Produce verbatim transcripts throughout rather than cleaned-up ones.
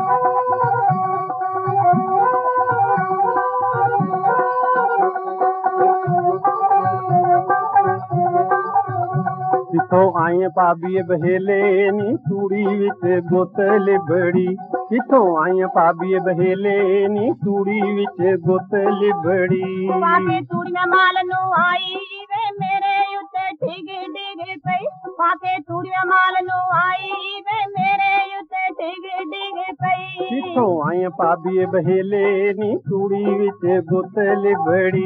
किथों आए भाभी बहेले नी चूड़ी विच गुत लिबड़ी। किथों आए भाभी बहेले नी चूड़ी विच गुत लिबड़ी। पाके चूड़ियां माल नू आई वे मेरे उत्ते डिग डिग पई। पाके चूड़ियां माल नू आई वे मेरे उत्ते डिग डिग पई। किथों आए भाभी बहेले नी चूड़ी विच गुत लिबड़ी।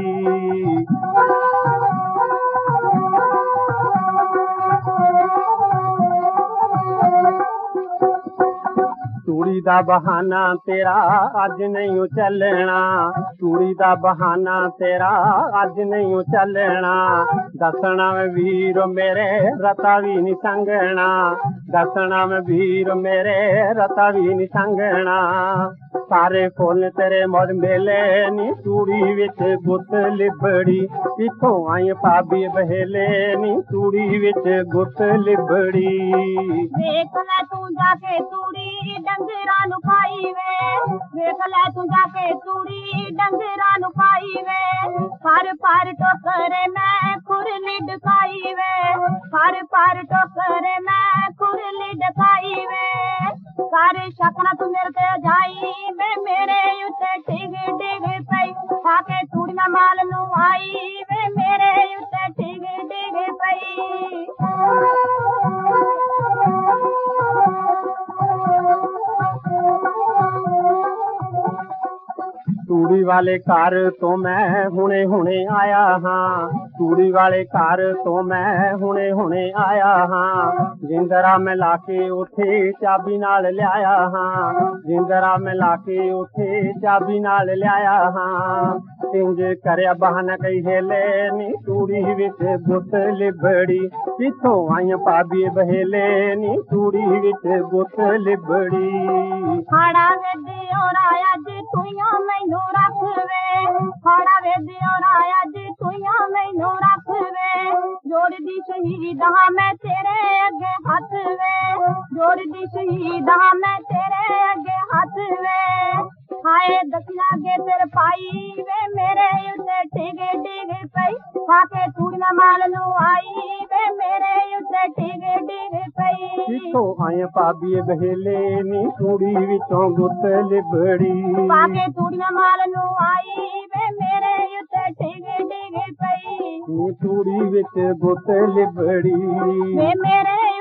चूड़ी दा बहाना तेरा अज नहीं चलना। चूड़ी दा बहाना तेरा अज नहीं चलना। दसना में वीर मेरे रता भी नहीं संगना। दसना में वीर मेरे रता भी नहीं संगना। सारे फुल तेरे मुझ मेले नी चूड़ी विच गुत लिबड़ी। किथों आई भाभी बहेले नी चूड़ी विच गुत लिबड़ी। वेख लै तू जाके चूड़ी डंगरा नू पाई वे। वेख लै तू जाके चूड़ी डंगरा नू पाई वे। पर पर टोकरे मैं खुरली डकाई वे। पर पर टोकरे मैं खुरली डकाई वे। सारे शकना तू मेरे ते जाई वे मेरे उत्ते डिग डिग पई। पाके चूड़ियां माल नू आई वे मेरे उत्ते डिग डिग पई। चूड़ी वाले घर तो मैं हुणे हुणे आया हाँ। चूड़ी वाले घर तो मैं हुणे हुणे आया हाँ। जिंदरा मैं लाके उथे चाबी नाल लियाया हाँ। जिंदरा मैं लाके उथे चाबी नाल लियाया हाँ। इंज करया बहाना कई हेले नी चूड़ी विच गुत लिबड़ी। किथों आई भाभी बहेले नी चूड़ी विच गुत लिबड़ी। हाड़ा वेदी और आया जी तुइयां मैनू रख वे। हाड़ा वेदी और आया जी तुइयां मैनू रख वे। जोड़ दी शहीद हां मैं तेरे अगे हथ वे। जोड़ दी शहीद हां मैं तेरे अगे हथ वे। हाय दसिया गे तेरे पाई वे मेरे उत्ते डिग डिग पई। पाके चूड़ियां माल नू आई वे मेरे उत्ते डिग डिग पई। किथों आए भाभी बहेले नी चूड़ी विचों गुत लिबड़ी। पाके चूड़ियां माल नू आई वे मेरे उत्ते डिग डिग पई। नी चूड़ी विच गुत लिबड़ी। वे मेरे